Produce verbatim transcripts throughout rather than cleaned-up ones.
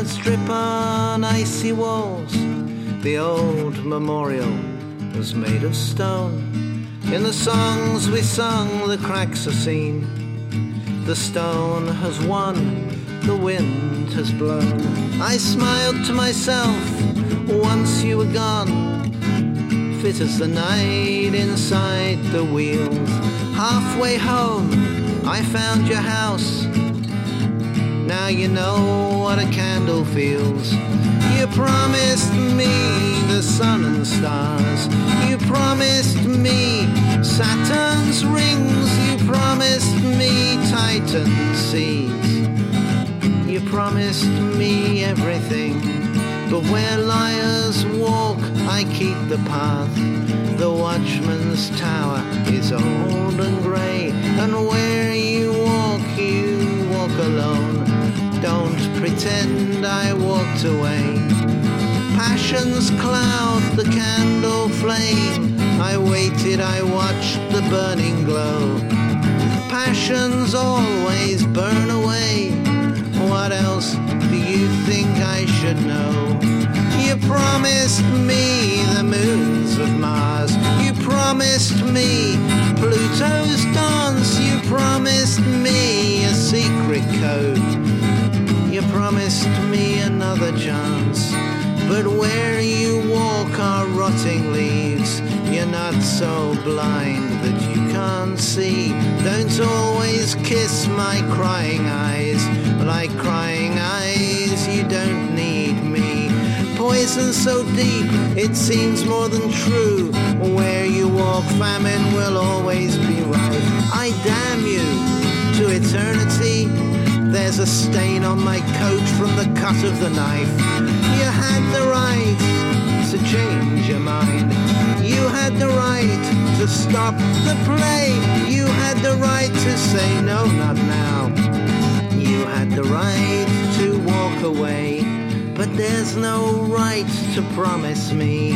strip on icy walls. The old memorial was made of stone. In the songs we sung, the cracks are seen. The stone has won, the wind has blown. I smiled to myself once you were gone, fit as the night inside the wheels. Halfway home I found your house. Now you know what a candle feels. You promised me the sun and stars. You promised me Saturn's rings. You promised me Titan seas. You promised me everything. But where liars walk, I keep the path. The watchman's tower is old and grey, and where you walk, you walk alone. Don't pretend I walked away. Passion's cloud, the candle flame. I waited, I watched the burning glow. Passions always burn away. What else do you think I should know? You promised me the moons of Mars. You promised me Pluto's dance. You promised me a secret code. You promised me another chance. But where you walk are rotting leaves. You're not so blind that you can't see. Don't always kiss my crying eyes. Like crying eyes, you don't need me. Poison so deep, it seems more than true. Where you walk, famine will always be right. I damn you to eternity. There's a stain on my coat from the cut of the knife. You had the right to change your mind. You had the right to stop the play. You had the right to say no, not now. You had the right to walk away. But there's no right to promise me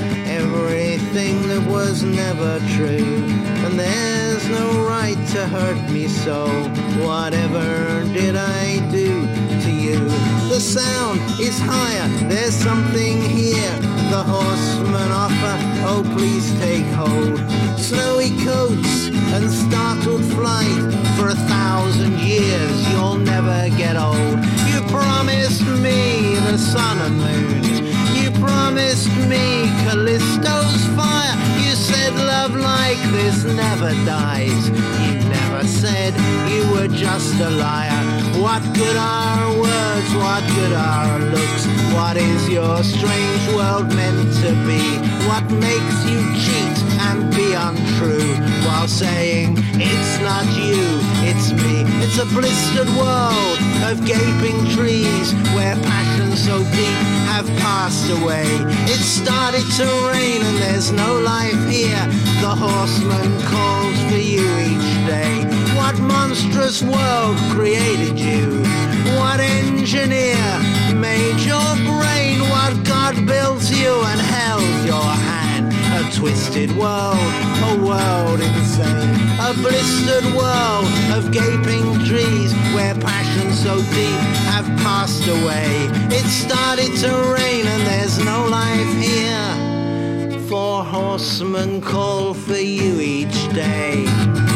everything that was never true. And there's no right to hurt me so. Whatever did I do to you? The sound is higher, there's something here. The horsemen offer, oh please take hold. Snowy coats and startled flight. For a thousand years you'll never get old. You promised me the sun and moon. You promised me Callisto's fire. You said love like this never dies. You never said you were just a liar. What good are words? What good are looks? What is your strange world meant to be? What makes you cheat and be untrue while saying it's not you, it's me? It's a blistered world of gaping trees where passions so deep have passed away. It started to rain and there's no life here. The horseman calls for you each day. What monstrous world created you? What engineer made your brain? What God built you and held your hand? A twisted world, a world insane. A blistered world of gaping trees where passions so deep have passed away. It started to rain and there's no life here. Four horsemen call for you each day.